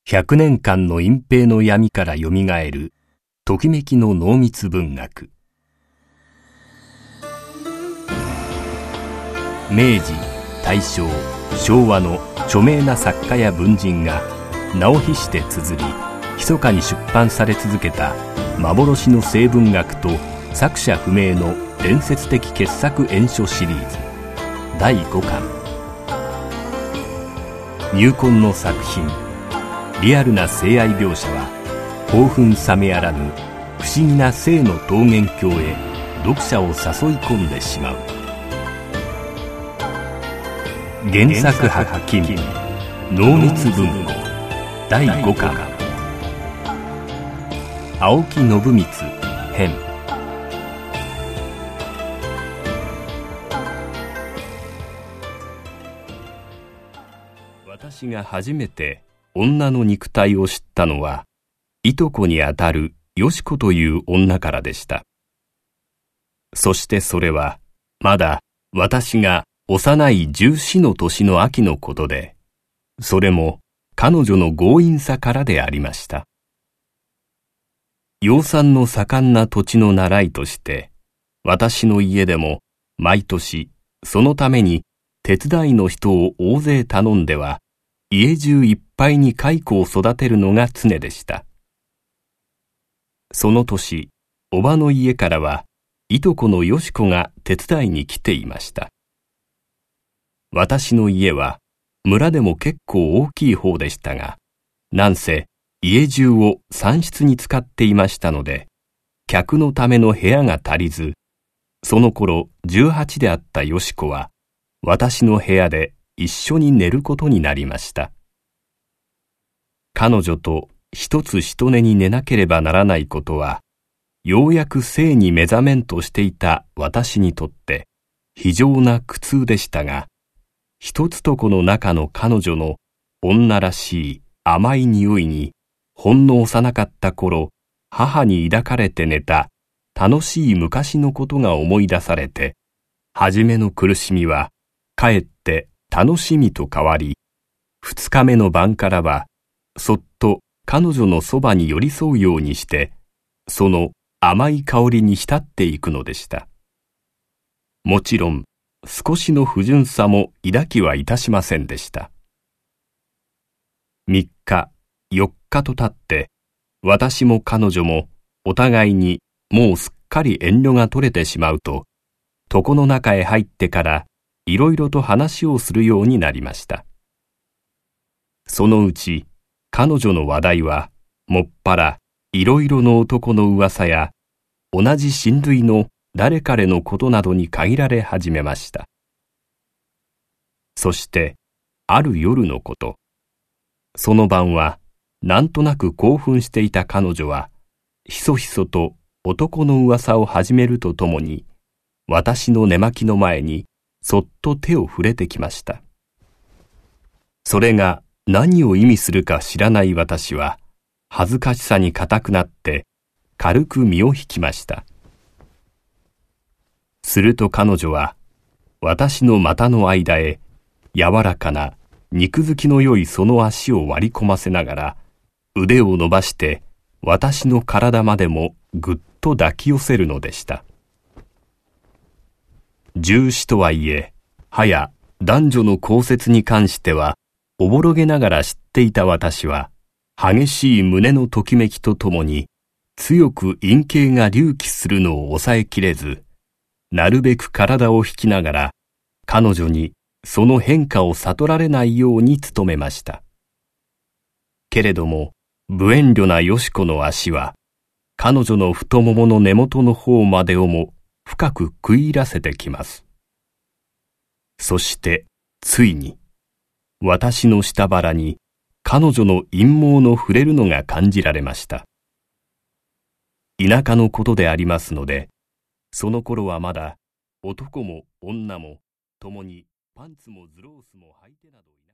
100年間の隠蔽の闇からよみがえるときめきの濃密文学。明治、大正、昭和の著名な作家や文人が名を筆して綴り、密かに出版され続けた幻の生文学と作者不明の伝説的傑作演書シリーズ第5巻。入魂の作品、リアルな性愛描写は興奮冷めやらぬ不思議な性の桃源郷へ読者を誘い込んでしまう。原作発見、濃密文庫第5巻。青木信光編。私が初めて女の肉体を知ったのは、いとこにあたるよし子という女からでした。そしてそれは、まだ私が幼い14の年の秋のことで、それも彼女の強引さからでありました。養蚕の盛んな土地の習いとして、私の家でも毎年そのために手伝いの人を大勢頼んでは、家中いっぱいに蚕を育てるのが常でした。その年、おばの家からはいとこのよし子が手伝いに来ていました。私の家は村でも結構大きい方でしたが、なんせ家中を産室に使っていましたので、客のための部屋が足りず、その頃18であったよし子は私の部屋で一緒に寝ることになりました。彼女と一つ一寝に寝なければならないことは、ようやく性に目覚めんとしていた私にとって非常な苦痛でしたが、一つ床の中の彼女の女らしい甘い匂いに、ほんの幼かった頃、母に抱かれて寝た楽しい昔のことが思い出されて、初めの苦しみはかえって楽しみと変わり、2日目の晩からはそっと彼女のそばに寄り添うようにして、その甘い香りに浸っていくのでした。もちろん少しの不純さも抱きはいたしませんでした。3日、4日と経って、私も彼女もお互いにもうすっかり遠慮が取れてしまうと、床の中へ入ってからいろいろと話をするようになりました。そのうち彼女の話題はもっぱらいろいろの男の噂や同じ親類の誰彼のことなどに限られ始めました。そしてある夜のこと、その晩はなんとなく興奮していた彼女はひそひそと男の噂を始めるとともに、私の寝巻きの前にそっと手を触れてきました。それが何を意味するか知らない私は、恥ずかしさに固くなって軽く身を引きました。すると彼女は私の股の間へ柔らかな肉付きの良いその足を割り込ませながら、腕を伸ばして私の体までもぐっと抱き寄せるのでした。獣歯とはいえ、歯や男女の交接に関してはおぼろげながら知っていた私は、激しい胸のときめきとともに強く陰茎が隆起するのを抑えきれず、なるべく体を引きながら彼女にその変化を悟られないように努めました。けれども無遠慮なよし子の足は彼女の太ももの根元の方までをも深く食い入らせてきます。そしてついに私の下腹に彼女の陰毛の触れるのが感じられました。田舎のことでありますので、その頃はまだ男も女も共にパンツもズロースも履いてなどい